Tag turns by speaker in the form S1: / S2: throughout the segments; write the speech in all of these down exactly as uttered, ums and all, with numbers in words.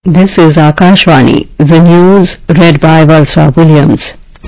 S1: This is Akashvani, the news read by Valsa Williams.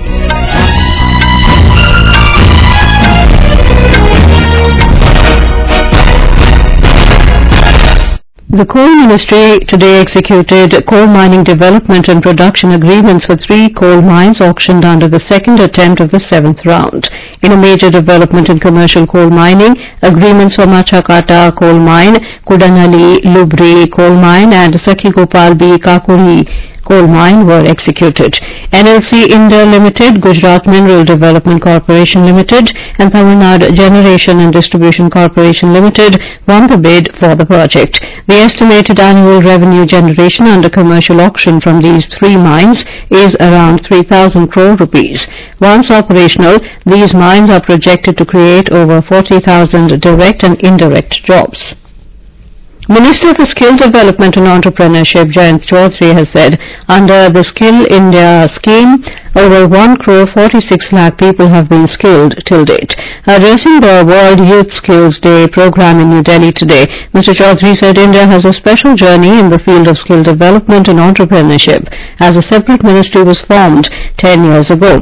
S1: The Coal Ministry today executed coal mining development and production agreements for three coal mines auctioned under the second attempt of the seventh round. In a major development in commercial coal mining, agreements for Machakata coal mine, Kudanali Lubri coal mine and Sakhigopal B Kakuri coal mine were executed. N L C India Limited, Gujarat Mineral Development Corporation Limited and Tamil Nadu Generation and Distribution Corporation Limited won the bid for the project. The estimated annual revenue generation under commercial auction from these three mines is around three thousand crore rupees. Once operational, these mines are projected to create over forty thousand direct and indirect jobs. Minister for Skill Development and Entrepreneurship Jayant Chaudhary has said under the Skill India scheme, over one crore forty-six lakh people have been skilled till date. Addressing the World Youth Skills Day program in New Delhi today, Mister Chaudhary said India has a special journey in the field of skill development and entrepreneurship, as a separate ministry was formed ten years ago.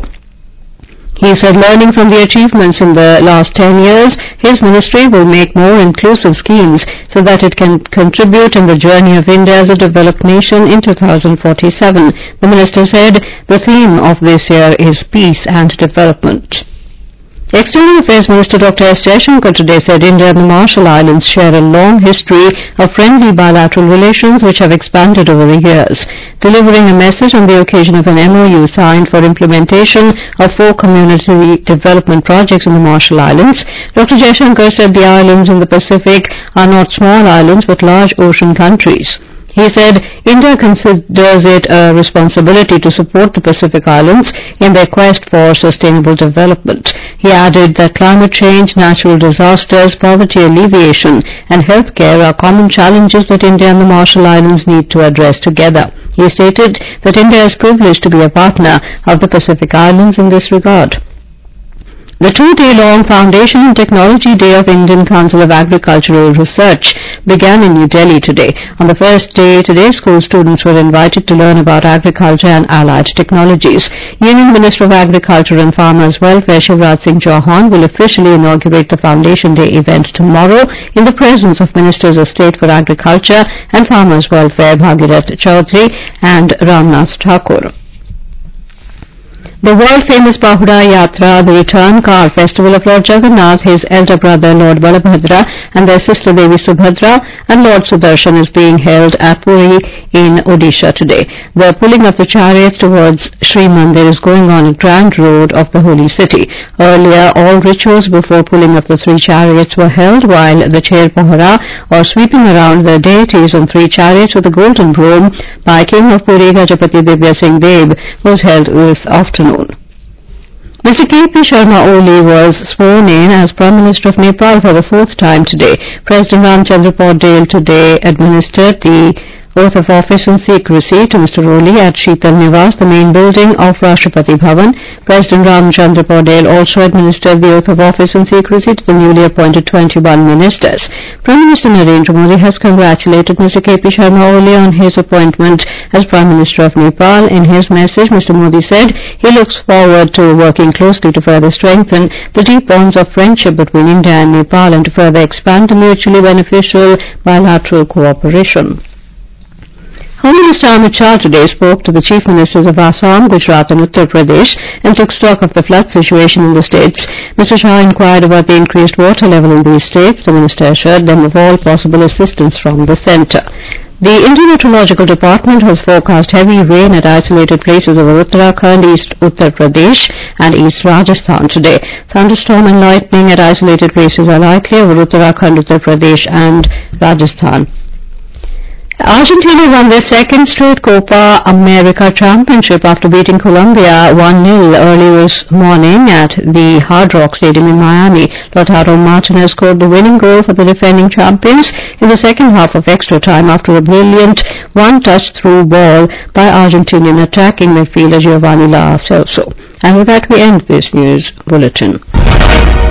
S1: He said learning from the achievements in the last ten years, his ministry will make more inclusive schemes so that it can contribute in the journey of India as a developed nation in two thousand forty-seven. The minister said the theme of this year is peace and development. External Affairs Minister Doctor S. Jaishankar today said India and the Marshall Islands share a long history of friendly bilateral relations which have expanded over the years. Delivering a message on the occasion of an M O U signed for implementation of four community development projects in the Marshall Islands, Doctor Jaishankar said the islands in the Pacific are not small islands but large ocean countries. He said India considers it a responsibility to support the Pacific Islands in their quest for sustainable development. He added that climate change, natural disasters, poverty alleviation and healthcare are common challenges that India and the Marshall Islands need to address together. He stated that India is privileged to be a partner of the Pacific Islands in this regard. The two-day-long Foundation and Technology Day of Indian Council of Agricultural Research began in New Delhi today. On the first day, today school students were invited to learn about agriculture and allied technologies. Union Minister of Agriculture and Farmers Welfare Shivraj Singh Chauhan will officially inaugurate the Foundation Day event tomorrow in the presence of Ministers of State for Agriculture and Farmers Welfare Bhagirath Chaudhary and Ramnath Thakur. The world-famous Bahuda Yatra, the return car festival of Lord Jagannath, his elder brother Lord Balabhadra and their sister Devi Subhadra and Lord Sudarshan is being held at Puri in Odisha today. The pulling of the chariots towards Sri Mandir is going on a grand road of the holy city. Earlier, all rituals before pulling of the three chariots were held, while the chair pohara, or sweeping around the deities on three chariots with a golden broom by King of Puri Gajapati Divya Singh Dev was held this afternoon. Mister K P Sharma Oli was sworn in as Prime Minister of Nepal for the fourth time today. President Ramchandra Paudel today administered the oath of office in secrecy to Mister Oli at Sheetal Niwas, the main building of Rashtrapati Bhavan. President Ramchandra Paudel also administered the oath of office in secrecy to the newly appointed twenty-one ministers. Prime Minister Narendra Modi has congratulated Mister K P Sharma Oli on his appointment as Prime Minister of Nepal. In his message, Mister Modi said he looks forward to working closely to further strengthen the deep bonds of friendship between India and Nepal and to further expand the mutually beneficial bilateral cooperation. Home Minister Amit Shah today spoke to the Chief Ministers of Assam, Gujarat and Uttar Pradesh and took stock of the flood situation in the states. Mister Shah inquired about the increased water level in these states. The minister assured them of all possible assistance from the centre. The Indian Meteorological Department has forecast heavy rain at isolated places over Uttarakhand, East Uttar Pradesh and East Rajasthan today. Thunderstorm and lightning at isolated places are likely over Uttarakhand, Uttar Pradesh and Rajasthan. Argentina won their second straight Copa America championship after beating Colombia one nil early this morning at the Hard Rock Stadium in Miami. Lautaro Martinez scored the winning goal for the defending champions in the second half of extra time after a brilliant one-touch through ball by Argentinian attacking midfielder Giovanni Lo Celso. And with that we end this news bulletin.